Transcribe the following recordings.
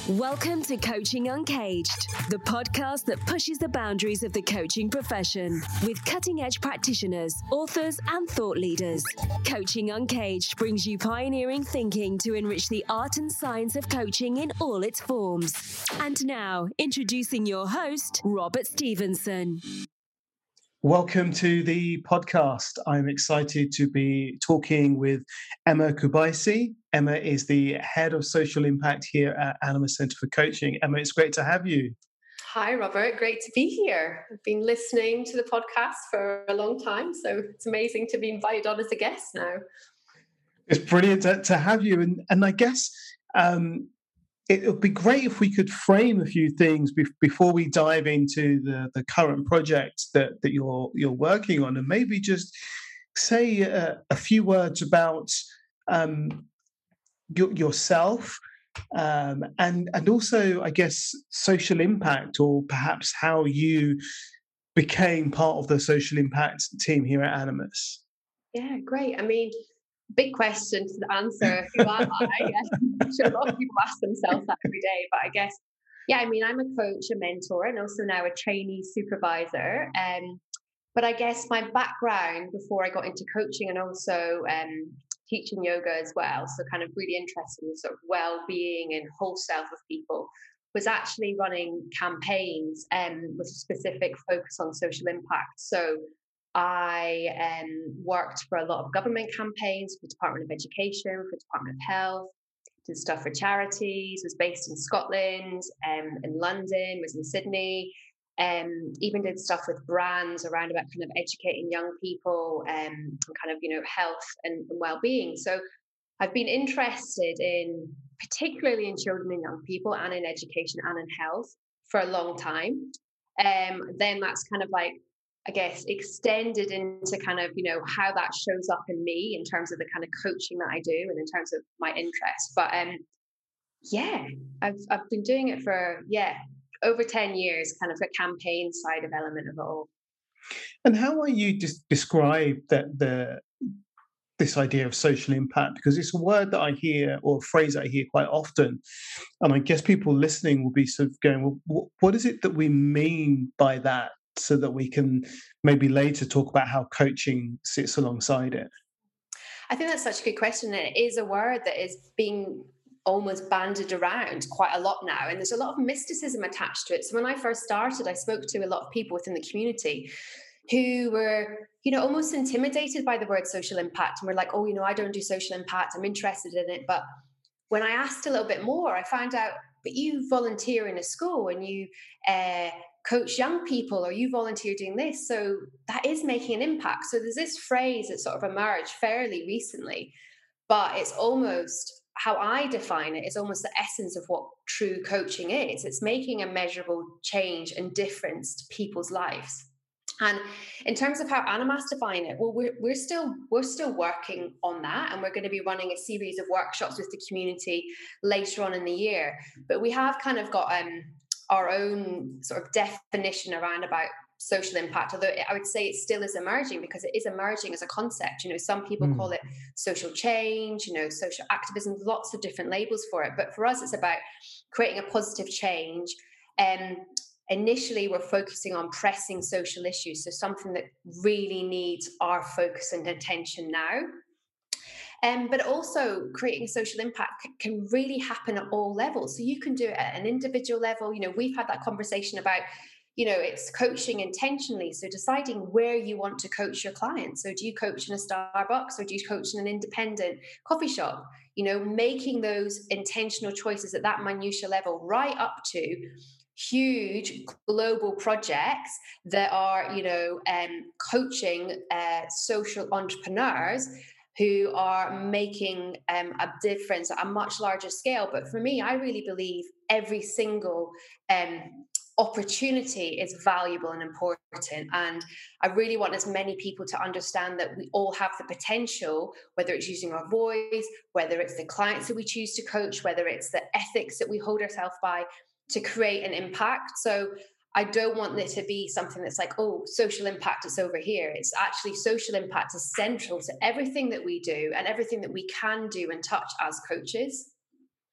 Welcome to Coaching Uncaged, the podcast that pushes the boundaries of the coaching profession with cutting-edge practitioners, authors, and thought leaders. Coaching Uncaged brings you pioneering thinking to enrich the art and science of coaching in all its forms. And now, introducing your host, Robert Stevenson. Welcome to the podcast. I'm excited to be talking with Emma Kubaisi. Emma is the head of social impact here at Animas Centre for Coaching. Emma, it's great to have you. Hi, Robert. Great to be here. I've been listening to the podcast for a long time, so it's amazing to be invited on as a guest now. It's brilliant to have you. And I guess it would be great if we could frame a few things before we dive into the current project that you're working on, and maybe just say a few words about yourself and also, I guess, social impact, or perhaps how you became part of the social impact team here at Animas. Yeah, great. I mean, big question to answer. Who am I? I'm sure a lot of people ask themselves that every day, but I guess, I'm a coach, a mentor, and also now a trainee supervisor. But I guess my background before I got into coaching and also teaching yoga as well, so kind of really interested in sort of well-being and whole self of people, was actually running campaigns with a specific focus on social impact. So I worked for a lot of government campaigns, for the Department of Education, for the Department of Health, did stuff for charities, was based in Scotland, in London, was in Sydney, even did stuff with brands around about kind of educating young people and kind of, health and well-being. So I've been interested in, particularly in children and young people and in education and in health for a long time. Then that's kind of like, I guess, extended into kind of, how that shows up in me in terms of the kind of coaching that I do and in terms of my interests. But I've been doing it for, over 10 years, kind of the campaign side of element of it all. And how are you describe this idea of social impact? Because it's a word that I hear, or a phrase that I hear quite often. And I guess people listening will be sort of going, well, what is it that we mean by that, so that we can maybe later talk about how coaching sits alongside it? I think that's such a good question. And it is a word that is being almost bandied around quite a lot now. And there's a lot of mysticism attached to it. So when I first started, I spoke to a lot of people within the community who were, almost intimidated by the word social impact. And were like, oh, I don't do social impact. I'm interested in it. But when I asked a little bit more, I found out, but you volunteer in a school and you coach young people, or you volunteer doing this. So that is making an impact. So there's this phrase that sort of emerged fairly recently, but it's almost, how I define it, is almost the essence of what true coaching is. It's making a measurable change and difference to people's lives. And in terms of how Animas define it, well, we're still working on that, and we're going to be running a series of workshops with the community later on in the year. But we have kind of got our own sort of definition around about social impact, although I would say it still is emerging, because it is emerging as a concept. Some people call it social change, social activism, lots of different labels for it. But for us, it's about creating a positive change. Initially, we're focusing on pressing social issues, so something that really needs our focus and attention now. But also creating social impact can really happen at all levels. So you can do it at an individual level. We've had that conversation about, it's coaching intentionally. So deciding where you want to coach your clients. So do you coach in a Starbucks, or do you coach in an independent coffee shop? Making those intentional choices at that minutiae level, right up to huge global projects that are, coaching social entrepreneurs who are making a difference at a much larger scale. But for me, I really believe every single opportunity is valuable and important. And I really want as many people to understand that we all have the potential, whether it's using our voice, whether it's the clients that we choose to coach, whether it's the ethics that we hold ourselves by, to create an impact. So I don't want it to be something that's like, oh, social impact, it's over here. It's actually, social impact is central to everything that we do and everything that we can do and touch as coaches.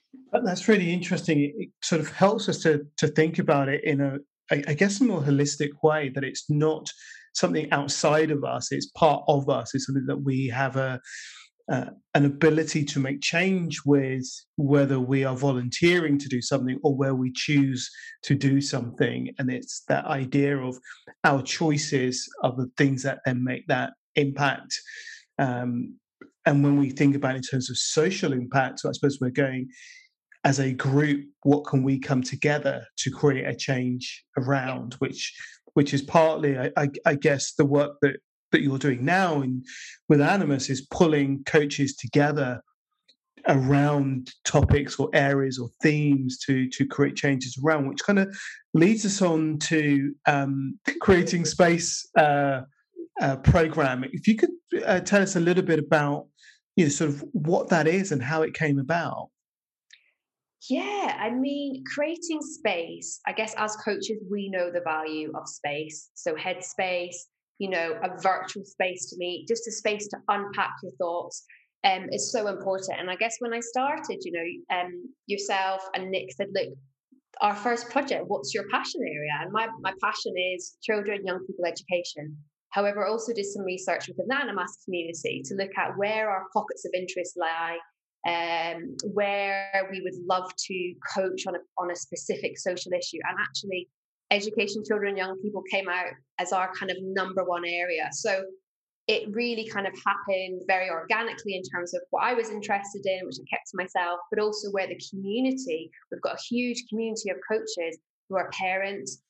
But that's really interesting. It sort of helps us to think about it in I guess, a more holistic way. That it's not something outside of us; it's part of us. It's something that we have an ability to make change with, whether we are volunteering to do something or where we choose to do something. And it's that idea of our choices are the things that then make that impact. Um, and when we think about it in terms of social impact, so I suppose we're going as a group, what can we come together to create a change around, which is partly, I guess, the work that you're doing now with Animus is pulling coaches together around topics or areas or themes to create changes around, which kind of leads us on to creating space program. If you could tell us a little bit about, sort of what that is and how it came about. Yeah, I mean, creating space, I guess as coaches, we know the value of space. So, headspace, a virtual space to meet, just a space to unpack your thoughts is so important. And I guess when I started, yourself and Nick said, look, our first project, what's your passion area? And my passion is children, young people education. However, I also did some research within the Animas community to look at where our pockets of interest lie, where we would love to coach on a specific social issue. And actually, education, children, and young people came out as our kind of number one area. So it really kind of happened very organically in terms of what I was interested in, which I kept to myself, but also where the community, we've got a huge community of coaches who are parents,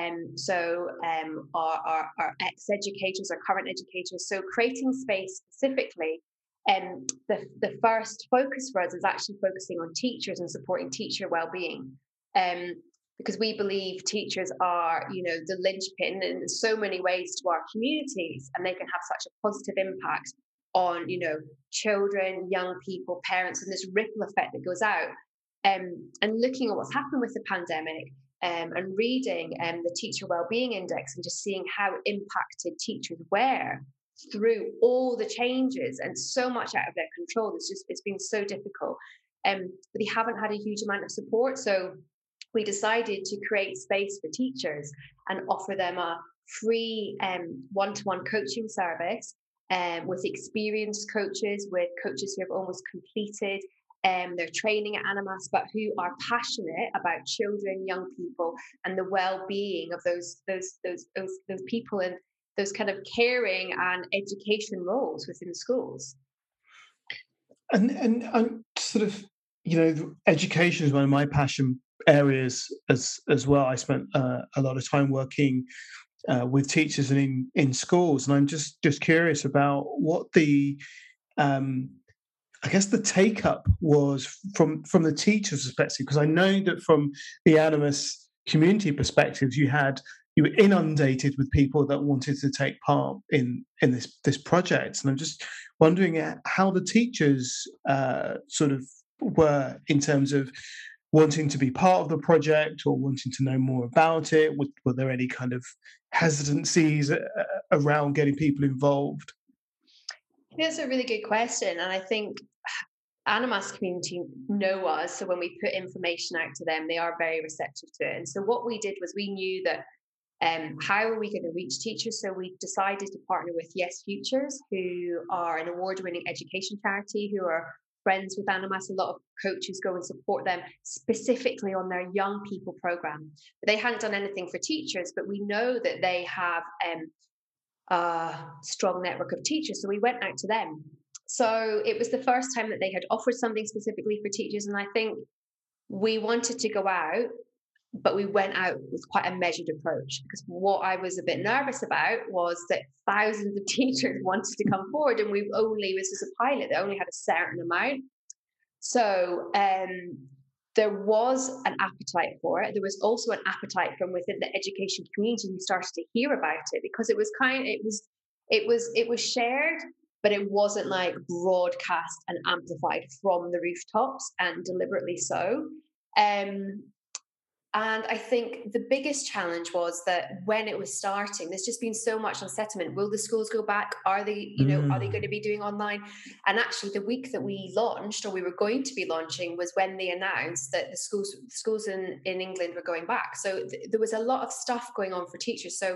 our ex-educators, our current educators. So creating space specifically, the first focus for us is actually focusing on teachers and supporting teacher well-being. Because we believe teachers are, the linchpin in so many ways to our communities, and they can have such a positive impact on, children, young people, parents, and this ripple effect that goes out. And looking at what's happened with the pandemic, and reading the Teacher Wellbeing Index and just seeing how impacted teachers were through all the changes and so much out of their control. It's been so difficult. But they haven't had a huge amount of support. So we decided to create space for teachers and offer them a free one-to-one coaching service with experienced coaches, with coaches who have almost completed their training at Animas, but who are passionate about children, young people, and the well-being of those people and those kind of caring and education roles within schools. And I'm sort of, education is one of my passion areas as well. I spent a lot of time working with teachers and in schools, and I'm just curious about what the I guess the take up was from the teacher's perspective, because I know that from the Animus community perspectives, you were inundated with people that wanted to take part in this project, and I'm just wondering how the teachers sort of were in terms of wanting to be part of the project or wanting to know more about it. Were there any kind of hesitancies around getting people involved? That's a really good question, and I think Animas community know us, so when we put information out to them, they are very receptive to it. And so what we did was we knew that how are we going to reach teachers? So we decided to partner with Yes Futures, who are an award-winning education charity, who are friends with Animas. A lot of coaches go and support them specifically on their young people program. But they hadn't done anything for teachers, but we know that they have a strong network of teachers. So we went out to them. So it was the first time that they had offered something specifically for teachers. And I think we wanted to go out, but we went out with quite a measured approach, because what I was a bit nervous about was that thousands of teachers wanted to come forward, and this was a pilot, they only had a certain amount. So there was an appetite for it. There was also an appetite from within the education community who started to hear about it, because it was shared, but it wasn't like broadcast and amplified from the rooftops, and deliberately so. And I think the biggest challenge was that when it was starting, there's just been so much unsettlement. Will the schools go back? Are they, are they going to be doing online? And actually, the week that we launched, or we were going to be launching, was when they announced that the schools in England were going back. So there was a lot of stuff going on for teachers. So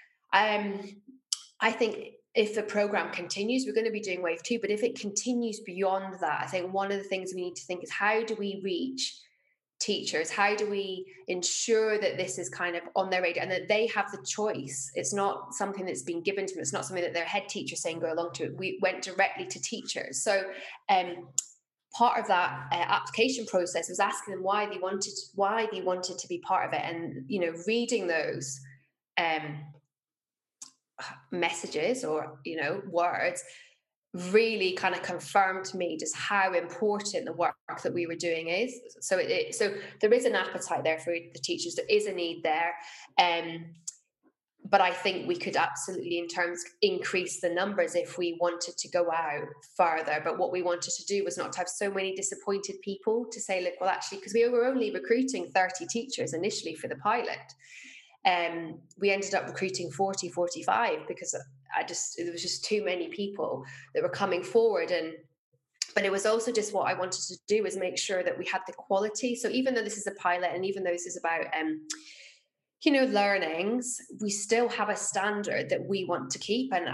I think if the program continues, we're going to be doing wave 2. But if it continues beyond that, I think one of the things we need to think is, how do we reach teachers? How do we ensure that this is kind of on their radar and that they have the choice? It's not something that's been given to them. It's not something that their head teacher saying go along to it. We went directly to teachers. So part of that application process was asking them why they wanted to be part of it, and reading those messages or words really kind of confirmed to me just how important the work that we were doing is. So so there is an appetite there for the teachers. There is a need there. But I think we could absolutely, increase the numbers if we wanted to go out further. But what we wanted to do was not to have so many disappointed people to say, look, well, actually, because we were only recruiting 30 teachers initially for the pilot. We ended up recruiting 40, 45 because there was just too many people that were coming forward. But it was also just what I wanted to do was make sure that we had the quality. So even though this is a pilot, and even though this is about, learnings, we still have a standard that we want to keep. And,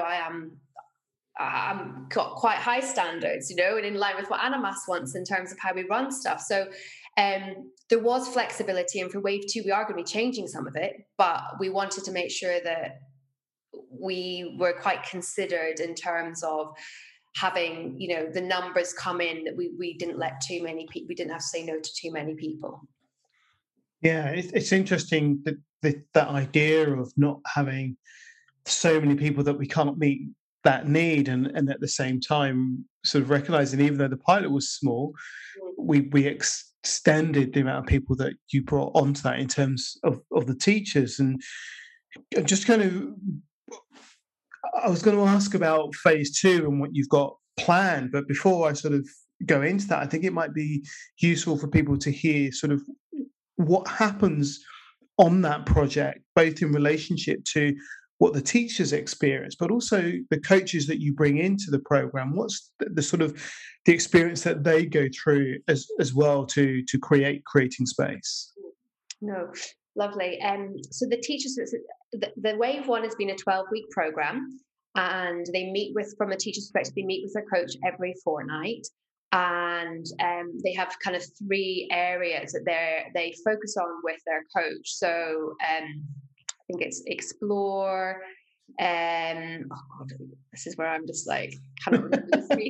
I'm got quite high standards, and in line with what Animas wants in terms of how we run stuff. So there was flexibility, and for wave 2, we are going to be changing some of it, but we wanted to make sure that we were quite considered in terms of having, the numbers come in, that we didn't let too many people, we didn't have to say no to too many people. Yeah, it's interesting that idea of not having so many people that we can't meet that need, and at the same time sort of recognizing, even though the pilot was small, we extended the amount of people that you brought onto that in terms of the teachers. And just I was going to ask about phase 2 and what you've got planned, but before I sort of go into that, I think it might be useful for people to hear sort of what happens on that project, both in relationship to what the teachers experience, but also the coaches that you bring into the program. What's the sort of the experience that they go through as well to creating space? No, lovely. So the teachers, the wave 1 has been a 12-week program, and they meet from a teacher's perspective, they meet with their coach every fortnight. And they have kind of 3 areas that they focus on with their coach. So I think it's explore. Oh God, this is where I'm just like, cannot remember the 3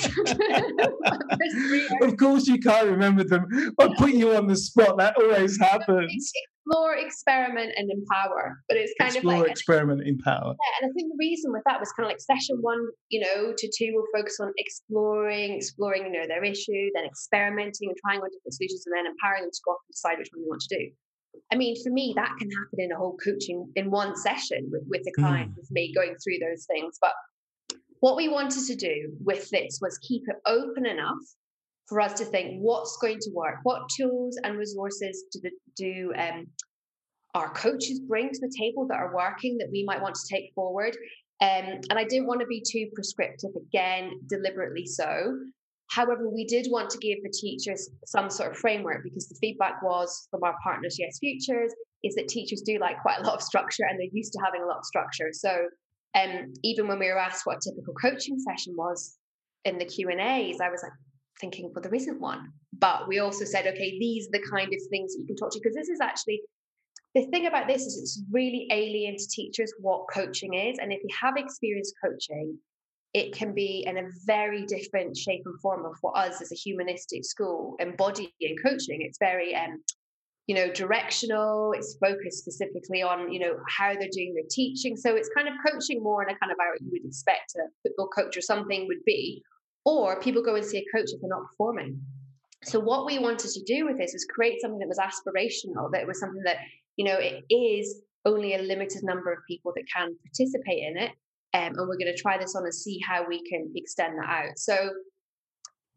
things. Of course, you can't remember them. I'll put you on the spot. That always happens. Explore, experiment, and empower. But it's kind explore, of like experiment, empower. Yeah, and I think the reason with that was kind of like session 1, to 2 will focus on exploring, their issue, then experimenting and trying on different solutions, and then empowering them to go off and decide which one they want to do. I mean, for me, that can happen in a whole coaching in one session with the client, with me going through those things. But what we wanted to do with this was keep it open enough for us to think what's going to work, what tools and resources do our coaches bring to the table that are working that we might want to take forward. And I didn't want to be too prescriptive, again, deliberately so. However, we did want to give the teachers some sort of framework, because the feedback was from our partners, Yes Futures, is that teachers do like quite a lot of structure, and they're used to having a lot of structure. So even when we were asked what a typical coaching session was in the Q&As, I was like thinking, well, there isn't one. But we also said, okay, these are the kind of things that you can talk to, because this is actually, the thing about this is it's really alien to teachers what coaching is. And if you have experienced coaching, it can be in a very different shape and form of what us as a humanistic school embody in coaching. It's very, directional. It's focused specifically on, how they're doing their teaching. So it's kind of coaching more in a kind of how you would expect a football coach or something would be, or people go and see a coach if they're not performing. So what we wanted to do with this was create something that was aspirational, that was something that, it is only a limited number of people that can participate in it. And we're going to try this on and see how we can extend that out. So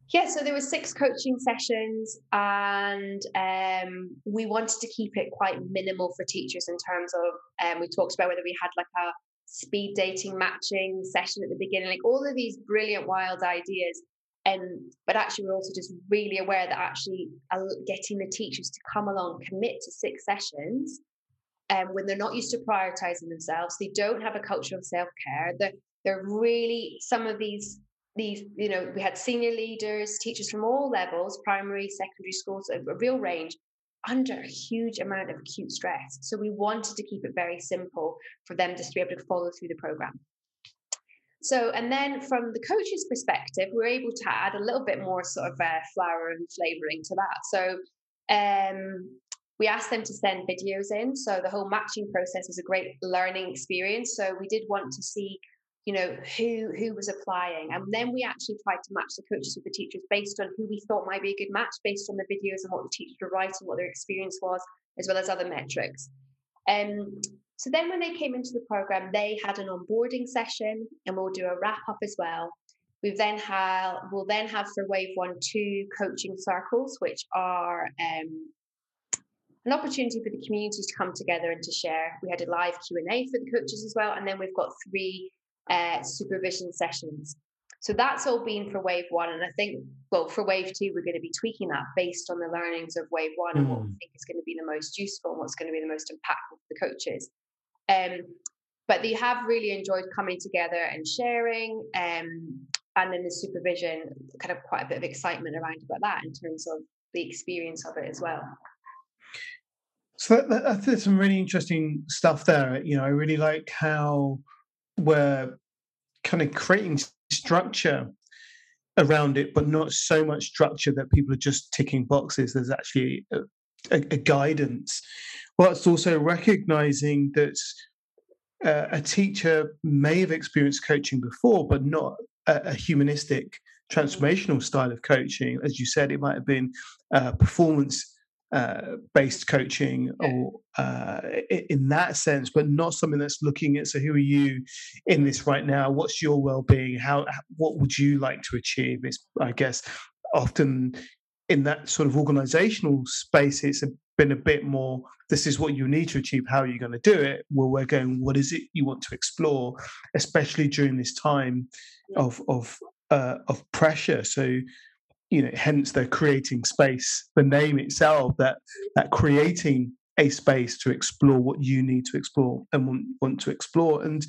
Yeah, so there were 6 coaching sessions, and we wanted to keep it quite minimal for teachers in terms of, we talked about whether we had like a speed dating matching session at the beginning, like all of these brilliant wild ideas. But actually, we're also just really aware that actually getting the teachers to come along, commit to 6 sessions, when they're not used to prioritizing themselves, they don't have a culture of self-care. They're really, some of these, we had senior leaders, teachers from all levels, primary, secondary schools, a real range, under a huge amount of acute stress. So we wanted to keep it very simple for them just to be able to follow through the program. So, and then from the coach's perspective, we're able to add a little bit more sort of flour and flavoring to that. So we asked them to send videos in. So the whole matching process was a great learning experience. So we did want to see, who was applying. And then we actually tried to match the coaches with the teachers based on who we thought might be a good match, based on the videos and what the teachers were writing, what their experience was, as well as other metrics. So then when they came into the program, they had an onboarding session, and we'll do a wrap up as well. We'll then have for wave 1 2 coaching circles, which are an opportunity for the community to come together and to share. We had a live Q&A for the coaches as well, and then we've got 3 supervision sessions. So that's all been for wave 1, and I think, well, for wave 2, we're going to be tweaking that based on the learnings of wave 1 and what we think is going to be the most useful and what's going to be the most impactful for the coaches. But they have really enjoyed coming together and sharing, and then the supervision, kind of quite a bit of excitement around about that in terms of the experience of it as well. So that's some really interesting stuff there. I really like how we're kind of creating structure around it, but not so much structure that people are just ticking boxes. There's actually a guidance, whilst also recognizing that a teacher may have experienced coaching before, but not a humanistic, transformational style of coaching. As you said, it might have been performance based coaching, or in that sense, but not something that's looking at, so who are you in this right now? What's your well-being? What would you like to achieve? It's, I guess, often in that sort of organizational space, it's been a bit more, this is what you need to achieve. How are you going to do it? Well, we're going, what is it you want to explore, especially during this time of pressure? So, hence they're creating space, the name itself, that creating a space to explore what you need to explore and want to explore. And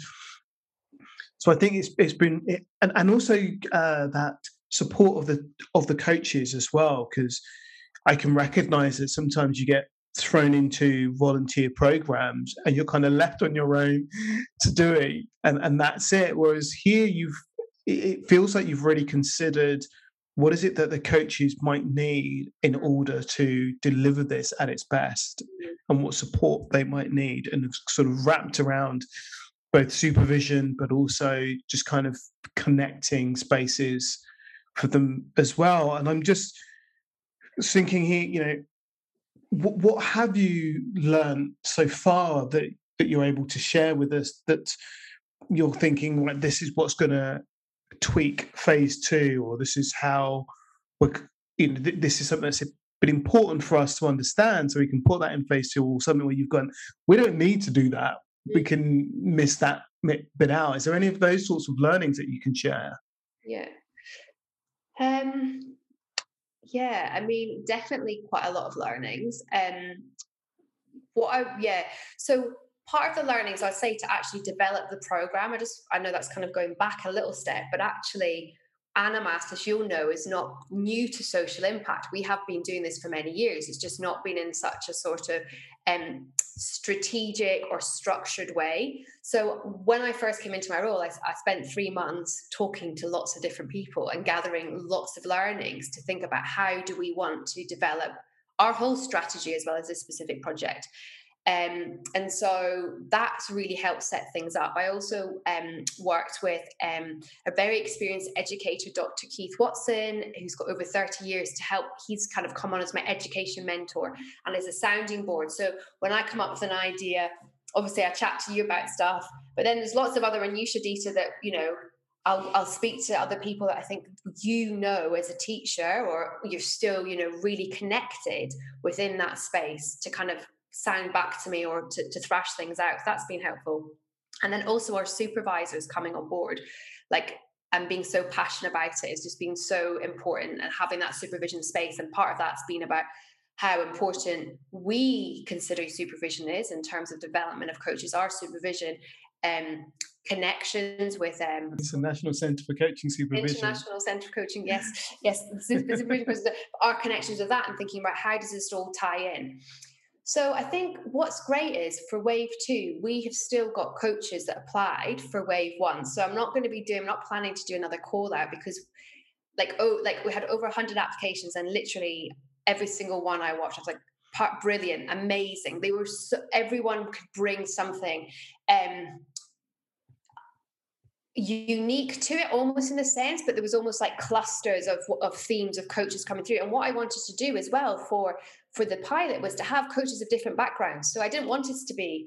so I think it's been, and also that support of the coaches as well, because I can recognize that sometimes you get thrown into volunteer programs and you're kind of left on your own to do it, and that's it. Whereas here it feels like you've really considered what is it that the coaches might need in order to deliver this at its best, and what support they might need, and sort of wrapped around both supervision but also just kind of connecting spaces for them as well. And I'm just thinking here, what have you learned so far that you're able to share with us, that you're thinking, like, this is what's going to tweak phase 2, or this is how this is something that's been important for us to understand, so we can put that in phase 2, or something where you've gone, we don't need to do that, we can miss that bit out. Is there any of those sorts of learnings that you can share? I mean, definitely quite a lot of learnings. So part of the learnings, I'd say, to actually develop the program, I know that's kind of going back a little step, but actually Animas, as you'll know, is not new to social impact. We have been doing this for many years. It's just not been in such a sort of strategic or structured way. So when I first came into my role, I spent 3 months talking to lots of different people and gathering lots of learnings to think about how do we want to develop our whole strategy as well as this specific project. And so that's really helped set things up. I also worked with a very experienced educator, Dr. Keith Watson, who's got over 30 years to help. He's kind of come on as my education mentor and as a sounding board. So when I come up with an idea, obviously I chat to you about stuff, but then there's lots of other minutiae data that, I'll speak to other people that I think as a teacher, or you're still really connected within that space to kind of sound back to me or to thrash things out. That's been helpful. And then also our supervisors coming on board, like, and being so passionate about it has just been so important, and having that supervision space. And part of that's been about how important we consider supervision is in terms of development of coaches, our supervision, connections with International Centre for Coaching Supervision. International Centre for Coaching, yes, our connections with that, and thinking about how does this all tie in. So I think what's great is for Wave 2, we have still got coaches that applied for Wave 1. So I'm not planning to do another call out, because we had over 100 applications, and literally every single one I watched, I was like, brilliant, amazing. They were everyone could bring something unique to it, almost in a sense, but there was almost like clusters of themes of coaches coming through. And what I wanted to do as well for the pilot was to have coaches of different backgrounds. So I didn't want it to be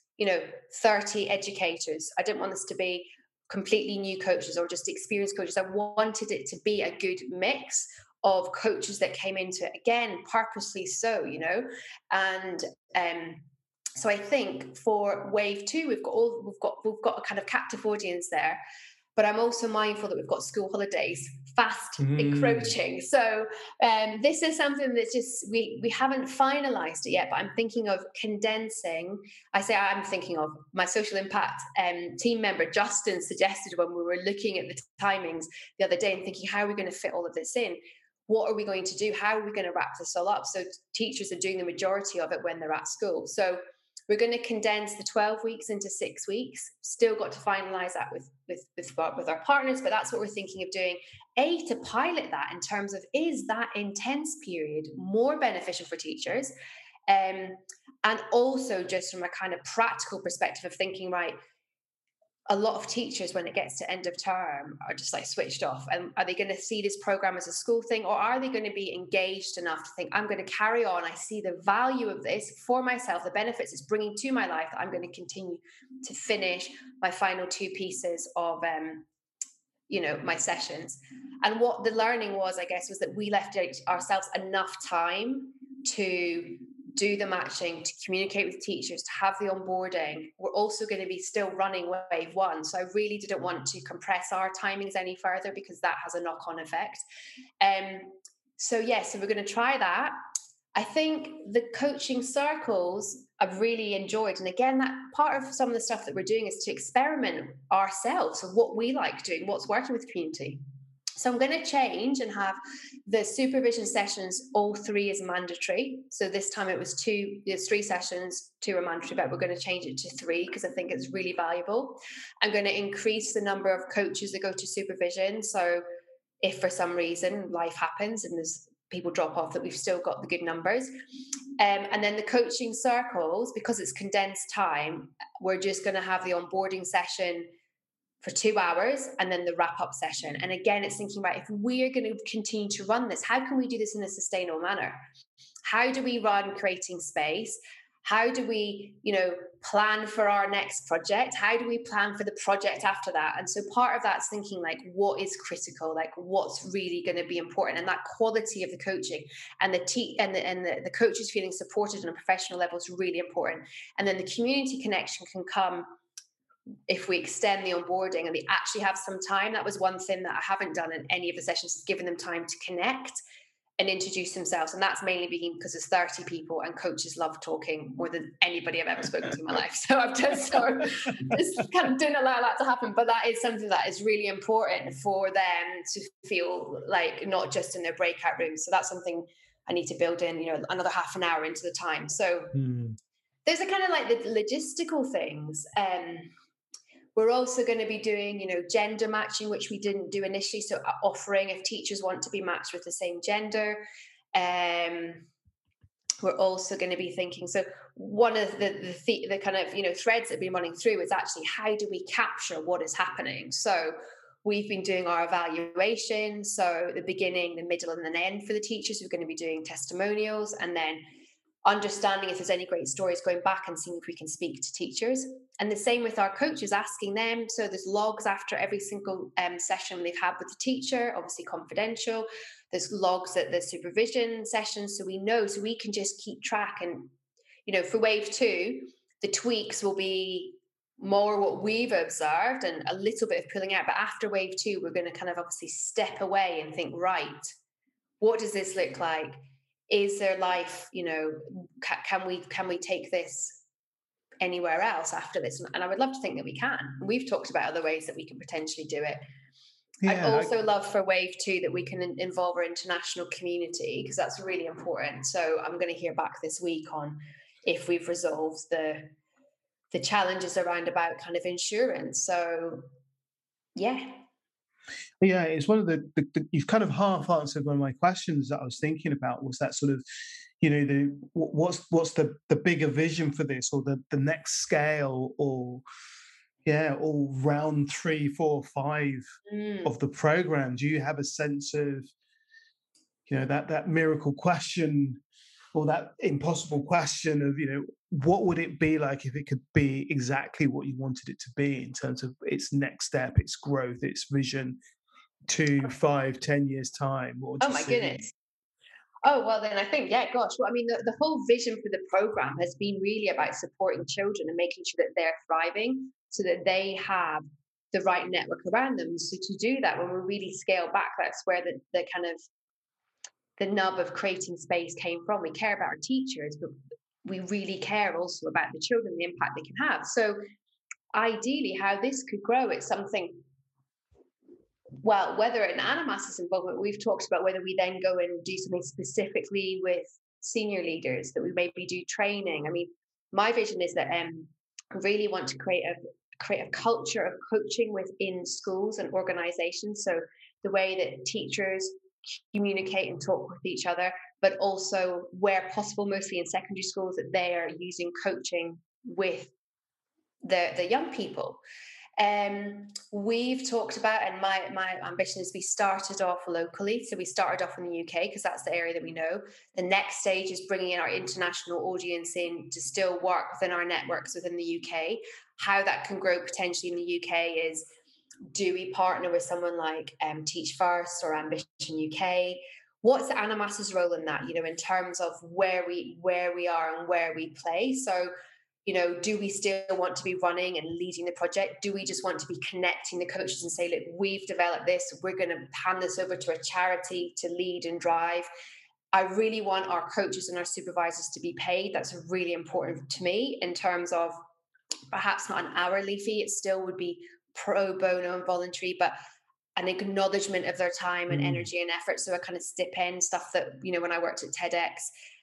30 educators. I didn't want this to be completely new coaches or just experienced coaches. I wanted it to be a good mix of coaches that came into it, again, purposely so, and so I think for Wave 2, we've got a kind of captive audience there, but I'm also mindful that we've got school holidays fast encroaching. So this is something that's just we haven't finalised it yet, but I'm thinking of condensing. I'm thinking of my social impact team member Justin suggested, when we were looking at the timings the other day and thinking, how are we going to fit all of this in? What are we going to do? How are we going to wrap this all up? So teachers are doing the majority of it when they're at school. So we're going to condense the 12 weeks into 6 weeks. Still got to finalise that with our partners, but that's what we're thinking of doing. To pilot that in terms of, is that intense period more beneficial for teachers? And also just from a kind of practical perspective of thinking, right, a lot of teachers, when it gets to end of term, are just like switched off. And are they going to see this program as a school thing, or are they going to be engaged enough to think, I'm going to carry on, I see the value of this for myself, the benefits it's bringing to my life, that I'm going to continue to finish my final 2 pieces of my sessions. And what the learning was, I guess, was that we left ourselves enough time to do the matching, to communicate with teachers, to have the onboarding. We're also going to be still running Wave 1. So I really didn't want to compress our timings any further, because that has a knock-on effect. So we're going to try that. I think the coaching circles I've really enjoyed. And again, that part of some of the stuff that we're doing is to experiment ourselves of what we like doing, what's working with the community. So I'm going to change and have the supervision sessions, all 3 is mandatory. So this time it was 3 sessions, 2 are mandatory, but we're going to change it to 3 because I think it's really valuable. I'm going to increase the number of coaches that go to supervision. So if for some reason life happens and there's people drop off, that we've still got the good numbers. And then the coaching circles, because it's condensed time, we're just going to have the onboarding session for 2 hours and then the wrap-up session. And again, it's thinking, right, if we're going to continue to run this, how can we do this in a sustainable manner? How do we run creating space? How do we, plan for our next project? How do we plan for the project after that? And so part of that's thinking, like, what is critical? Like, what's really going to be important? And that quality of the coaching and the coaches feeling supported on a professional level is really important. And then the community connection can come if we extend the onboarding and they actually have some time. That was one thing that I haven't done in any of the sessions, is given them time to connect and introduce themselves. And that's mainly because there's 30 people and coaches love talking more than anybody I've ever spoken to in my life. So I've just kind of didn't allow that to happen. But that is something that is really important for them to feel like not just in their breakout rooms. So that's something I need to build in, another half an hour into the time. So there's a kind of like the logistical things. We're also going to be doing, gender matching, which we didn't do initially. So offering if teachers want to be matched with the same gender. We're also going to be thinking, so one of the kind of, threads that have been running through is actually, how do we capture what is happening? So we've been doing our evaluation. So the beginning, the middle, and the end for the teachers. We're going to be doing testimonials, and then understanding if there's any great stories, going back and seeing if we can speak to teachers. And the same with our coaches, asking them. So there's logs after every single session they've had with the teacher, obviously confidential. There's logs at the supervision sessions, so we know, so we can just keep track. And, for wave 2, the tweaks will be more what we've observed and a little bit of pulling out. But after wave 2, we're going to kind of obviously step away and think, right, what does this look like? Is there life, can we take this anywhere else after this? And I would love to think that we can. We've talked about other ways that we can potentially do it. I'd also love for wave 2 that we can involve our international community, because that's really important. So I'm going to hear back this week on if we've resolved the challenges around about kind of insurance. So yeah, it's one of the you've kind of half answered one of my questions that I was thinking about, was that sort of, what's the bigger vision for this, or the next scale, or round 3, 4, 5 of the program. Do you have a sense of, that miracle question, or that impossible question of, what would it be like if it could be exactly what you wanted it to be in terms of its next step, its growth, its vision, 2, 5, 10 years time? What would oh you my see? goodness. Oh, well, then I think, well, I mean, the whole vision for the program has been really about supporting children and making sure that they're thriving so that they have the right network around them. So to do that, when we really scale back, that's where the kind of the nub of creating space came from. We care about our teachers, but we really care also about the children, the impact they can have. So ideally, how this could grow, it's something, well, whether an Animas' involvement, we've talked about whether we then go and do something specifically with senior leaders, that we maybe do training. I mean, my vision is that I really want to create a culture of coaching within schools and organizations. So the way that teachers communicate and talk with each other, but also where possible, mostly in secondary schools, that they are using coaching with the young people. We've talked about, and my ambition is we started off locally. So we started off in the UK because that's the area that we know. The next stage is bringing in our international audience in to still work within our networks within the UK. How that can grow potentially in the UK is, do we partner with someone like Teach First or Ambition UK? What's Animas's role in that, in terms of where we are and where we play? So, do we still want to be running and leading the project? Do we just want to be connecting the coaches and say, look, we've developed this, we're going to hand this over to a charity to lead and drive? I really want our coaches and our supervisors to be paid. That's really important to me, in terms of perhaps not an hourly fee. It still would be pro bono and voluntary, but an acknowledgement of their time and energy and effort. So a kind of stipend, stuff that, when I worked at TEDx,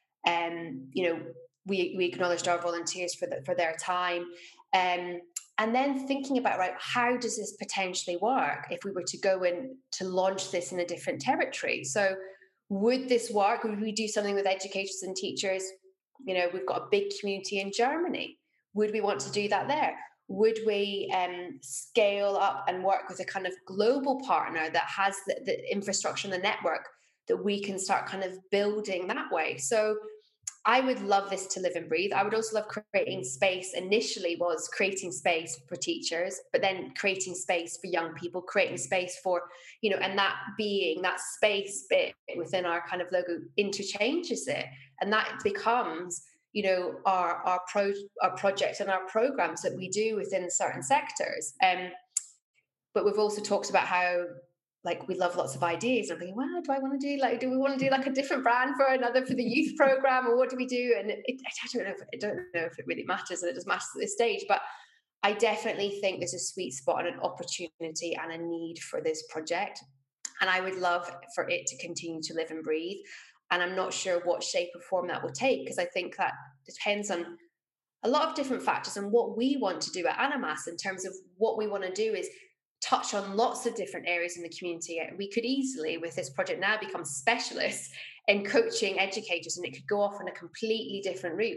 we acknowledged our volunteers for their time. And then thinking about, right, how does this potentially work if we were to go in to launch this in a different territory? So would this work? Would we do something with educators and teachers? We've got a big community in Germany. Would we want to do that there? Would we scale up and work with a kind of global partner that has the infrastructure and the network that we can start kind of building that way? So I would love this to live and breathe. I would also love creating space. Initially was creating space for teachers, but then creating space for young people, creating space for, and that being that space bit within our kind of logo interchanges it. And that becomes, our project and our programs that we do within certain sectors. But we've also talked about how, like, we love lots of ideas. I'm thinking, well, do I want to do, like, do we want to do like a different brand for the youth program, or what do we do? And I don't know if it really matters, and it does matter at this stage. But I definitely think there's a sweet spot and an opportunity and a need for this project, and I would love for it to continue to live and breathe. And I'm not sure what shape or form that will take, because I think that depends on a lot of different factors. And what we want to do at Animas, in terms of what we want to do, is touch on lots of different areas in the community. We could easily, with this project now, become specialists in coaching educators, and it could go off on a completely different route.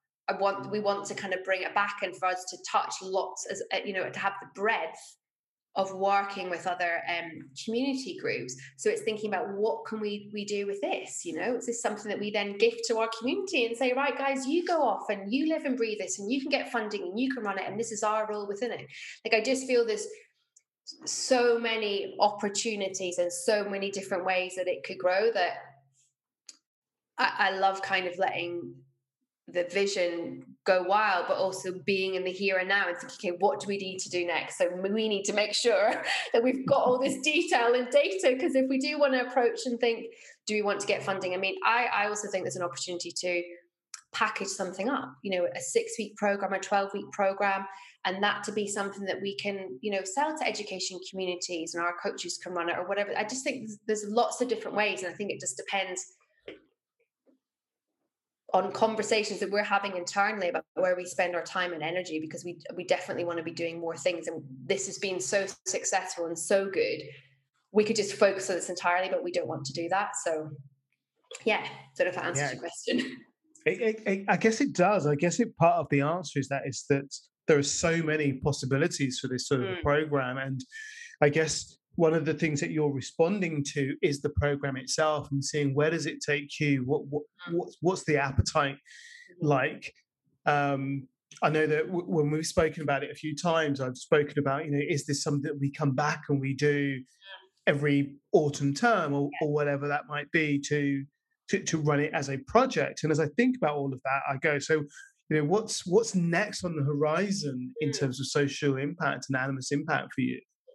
But we want to kind of bring it back, and for us to touch lots, as to have the breadth of working with other community groups. So it's thinking about what can we do with this? Is this something that we then gift to our community and say, right, guys, you go off and you live and breathe this, and you can get funding and you can run it, and this is our role within it. Like, I just feel there's so many opportunities and so many different ways that it could grow, that I love kind of letting the vision go wild, but also being in the here and now and thinking, okay, what do we need to do next? So we need to make sure that we've got all this detail and data, because if we do want to approach and think, do we want to get funding? I mean, I also think there's an opportunity to package something up, a 6-week program, a 12-week program, and that to be something that we can, sell to education communities and our coaches can run it or whatever. I just think there's lots of different ways, and I think it just depends on conversations that we're having internally about where we spend our time and energy, because we definitely want to be doing more things. And this has been so successful and so good. We could just focus on this entirely, but we don't want to do that. So yeah, don't know if that answers your question. I guess it does. I guess part of the answer is that there are so many possibilities for this sort of a program. And I guess one of the things that you're responding to is the program itself and seeing where does it take you, what's the appetite like. I know that when we've spoken about it a few times, I've spoken about, is this something that we come back and we do every autumn term or whatever that might be to run it as a project. And as I think about all of that, I go, so what's next on the horizon in terms of social impact and animus impact for you?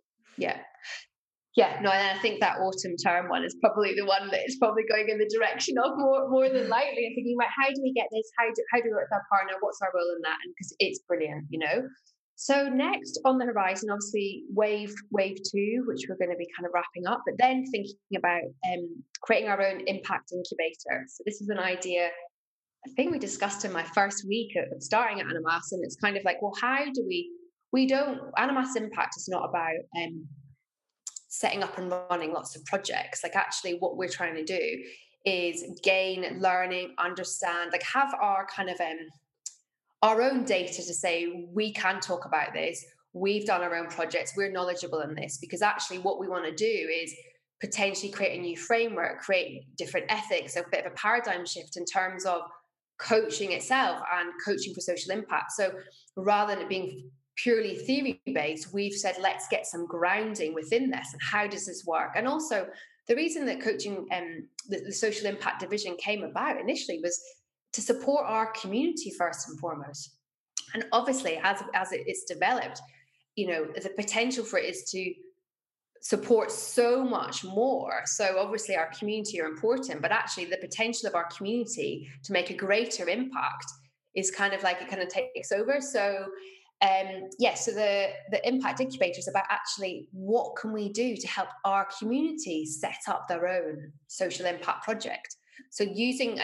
Yeah, no, and I think that autumn term one is probably the one that is probably going in the direction of more than likely. Thinking about how do we get this? How do we work with our partner? What's our role in that? And because it's brilliant, So next on the horizon, obviously wave 2, which we're going to be kind of wrapping up, but then thinking about creating our own impact incubator. So this is an idea I think we discussed in my first week of starting at Animas, and it's kind of like, well, how do Animas Impact is not about setting up and running lots of projects. Like, actually what we're trying to do is gain learning, understand, like have our kind of our own data to say we can talk about this, we've done our own projects, we're knowledgeable in this. Because actually what we want to do is potentially create a new framework, create different ethics, a bit of a paradigm shift in terms of coaching itself and coaching for social impact. So rather than it being purely theory based, we've said, let's get some grounding within this and how does this work. And also the reason that coaching the social impact division came about initially was to support our community first and foremost. And obviously as it's developed, the potential for it is to support so much more. So obviously our community are important, but actually the potential of our community to make a greater impact is kind of like, it kind of takes over. So so the impact incubator is about actually what can we do to help our community set up their own social impact project. So using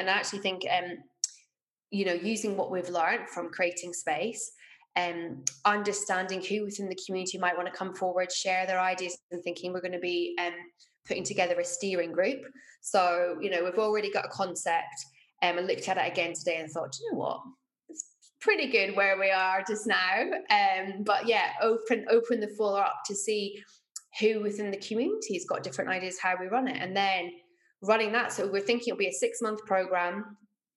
what we've learned from creating space, understanding who within the community might want to come forward, share their ideas, and thinking we're going to be putting together a steering group. So we've already got a concept, and I looked at it again today and thought, you know what, pretty good where we are just now, but yeah, open the floor up to see who within the community has got different ideas how we run it, and then running that. So we're thinking it'll be a 6-month program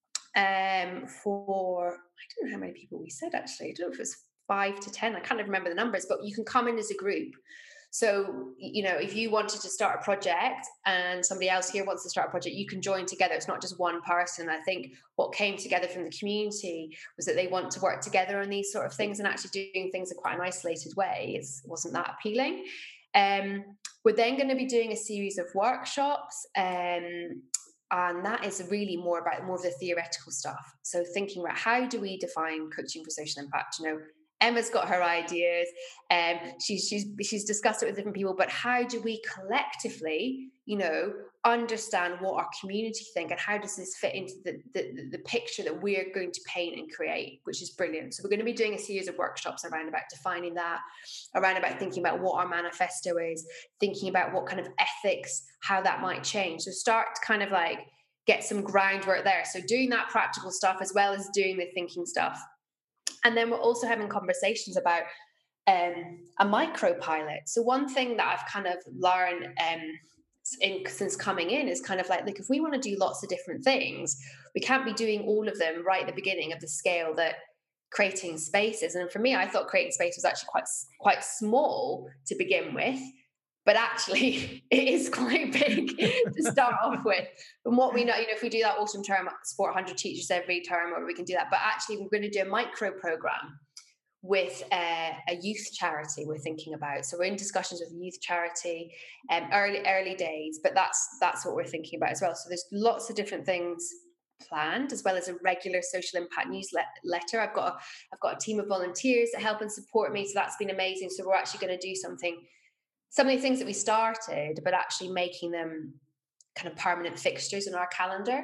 for, I don't know how many people we said, actually I don't know if it was 5 to 10, I can't even remember the numbers, but you can come in as a group. So, if you wanted to start a project and somebody else here wants to start a project, you can join together. It's not just one person. I think what came together from the community was that they want to work together on these sort of things, and actually doing things in quite an isolated way wasn't that appealing. We're then going to be doing a series of workshops, and that is really more of the theoretical stuff. So thinking about how do we define coaching for social impact? Emma's got her ideas, she's discussed it with different people, but how do we collectively, understand what our community think, and how does this fit into the picture that we're going to paint and create, which is brilliant. So we're going to be doing a series of workshops around about defining that, around about thinking about what our manifesto is, thinking about what kind of ethics, how that might change. So start to kind of like get some groundwork there. So doing that practical stuff as well as doing the thinking stuff. And then we're also having conversations about a micro pilot. So one thing that I've kind of learned since coming in is kind of like, look, if we want to do lots of different things, we can't be doing all of them right at the beginning of the scale that creating spaces. And for me, I thought creating space was actually quite small to begin with, but actually it is quite big to start off with. From what we know, if we do that autumn term, support 100 teachers every term, or we can do that. But actually, we're going to do a micro program with a youth charity we're thinking about. So we're in discussions with a youth charity, early days, but that's what we're thinking about as well. So there's lots of different things planned, as well as a regular social impact newsletter. I've got a team of volunteers that help and support me, so that's been amazing. So we're actually going to do some of the things that we started, but actually making them kind of permanent fixtures in our calendar.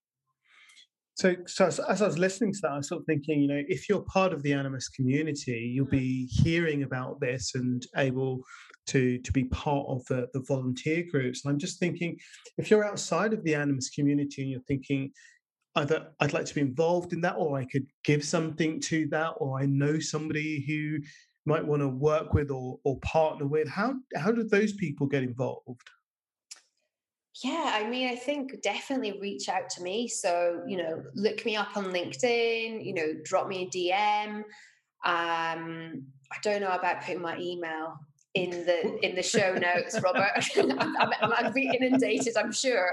So as I was listening to that, I was sort of thinking, if you're part of the Animas community, you'll be hearing about this and able to be part of the volunteer groups. And I'm just thinking, if you're outside of the Animas community and you're thinking, either I'd like to be involved in that, or I could give something to that, or I know somebody who might want to work with or partner with, how do those people get involved? Yeah, I mean, I think definitely reach out to me. So, look me up on LinkedIn, drop me a DM. I don't know about putting my email in the show notes, Robert. I'm being inundated, I'm sure.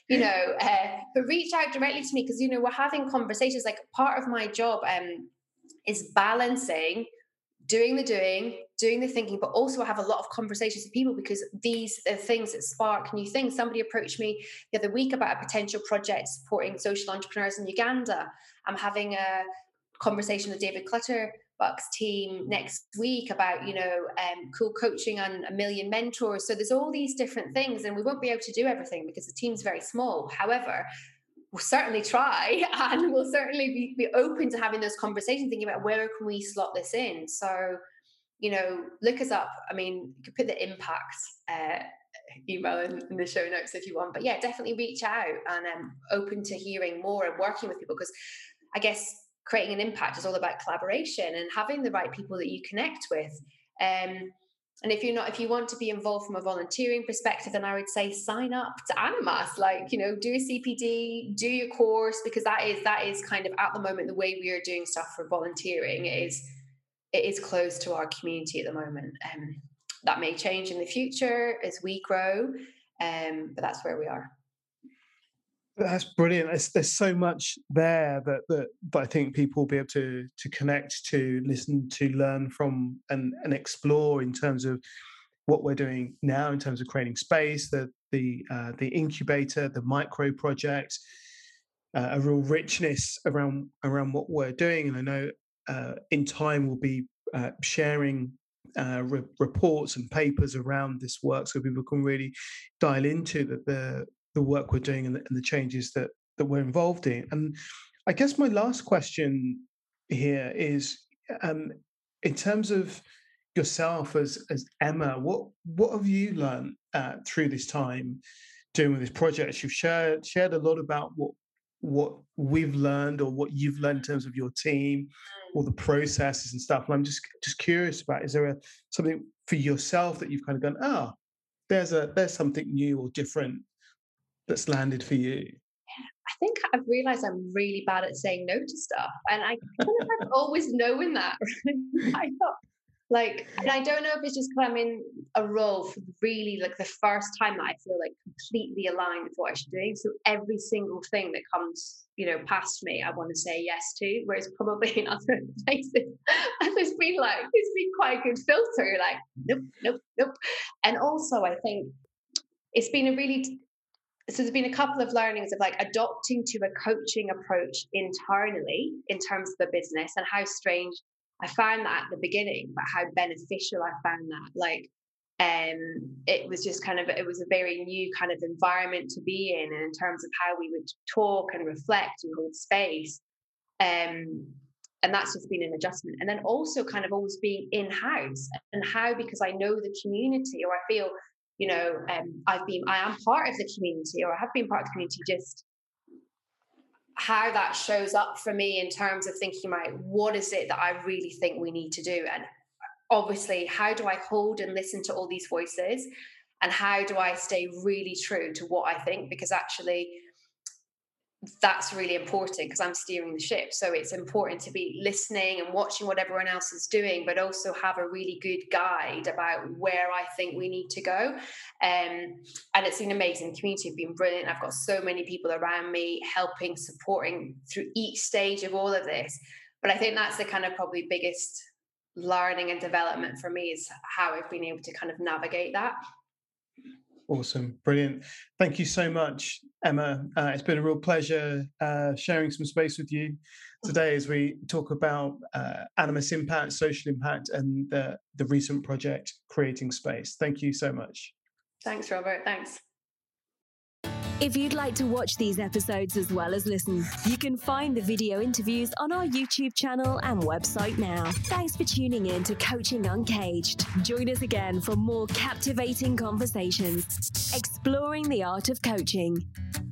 But reach out directly to me, because we're having conversations. Like, part of my job is balancing doing the thinking, but also I have a lot of conversations with people, because these are things that spark new things. Somebody approached me the other week about a potential project supporting social entrepreneurs in Uganda. I'm having a conversation with David Clutterbuck's team next week about, cool coaching and 1 million mentors. So there's all these different things, and we won't be able to do everything because the team's very small. However, we'll certainly try, and we'll certainly be open to having those conversations, thinking about where can we slot this in. So, look us up. I mean, you could put the impact email in the show notes if you want. But yeah, definitely reach out, and I'm open to hearing more and working with people, because I guess creating an impact is all about collaboration and having the right people that you connect with. And if you want to be involved from a volunteering perspective, then I would say sign up to Animas. Do a CPD, do your course, because that is kind of at the moment the way we are doing stuff for volunteering. It is closed to our community at the moment. That may change in the future as we grow, but that's where we are. That's brilliant. There's so much there that I think people will be able to connect to, listen to, learn from, and explore in terms of what we're doing now in terms of creating space, the incubator, the micro project, a real richness around what we're doing. And I know in time we'll be sharing reports and papers around this work, so people can really dial into the work we're doing and the changes that we're involved in. And I guess my last question here is, in terms of yourself as Emma, what have you learned through this time doing with this project? You've shared a lot about what we've learned, or what you've learned in terms of your team, or the processes and stuff. And I'm just curious about, is there something for yourself that you've kind of gone, there's something new or different that's landed for you? I think I've realized I'm really bad at saying no to stuff, and I kind of have always known that. I thought, and I don't know if it's just because I'm in a role for really the first time that I feel completely aligned with what I should be doing. So every single thing that comes, past me, I want to say yes to. Whereas probably in other places, it's been quite a good filter. You're like, nope. And also, I think it's been so there's been a couple of learnings of adopting to a coaching approach internally in terms of the business, and how strange I found that at the beginning, but how beneficial I found that. It was just it was a very new kind of environment to be in, and in terms of how we would talk and reflect and hold space. And that's just been an adjustment. And then also kind of always being in-house, and how, because I know the community, or I feel I am part of the community, or I have been part of the community, just how that shows up for me in terms of thinking, right, what is it that I really think we need to do? And obviously, how do I hold and listen to all these voices? And how do I stay really true to what I think? Because actually, that's really important because I'm steering the ship. So it's important to be listening and watching what everyone else is doing, but also have a really good guide about where I think we need to go. And it's an amazing community. It's been brilliant. I've got so many people around me helping, supporting through each stage of all of this. But I think that's the kind of probably biggest learning and development for me, is how I've been able to kind of navigate that. Awesome. Brilliant. Thank you so much, Emma. It's been a real pleasure sharing some space with you today as we talk about Animus Impact, social impact, and the recent project Creating Space. Thank you so much. Thanks, Robert. Thanks. If you'd like to watch these episodes as well as listen, you can find the video interviews on our YouTube channel and website now. Thanks for tuning in to Coaching Uncaged. Join us again for more captivating conversations, exploring the art of coaching.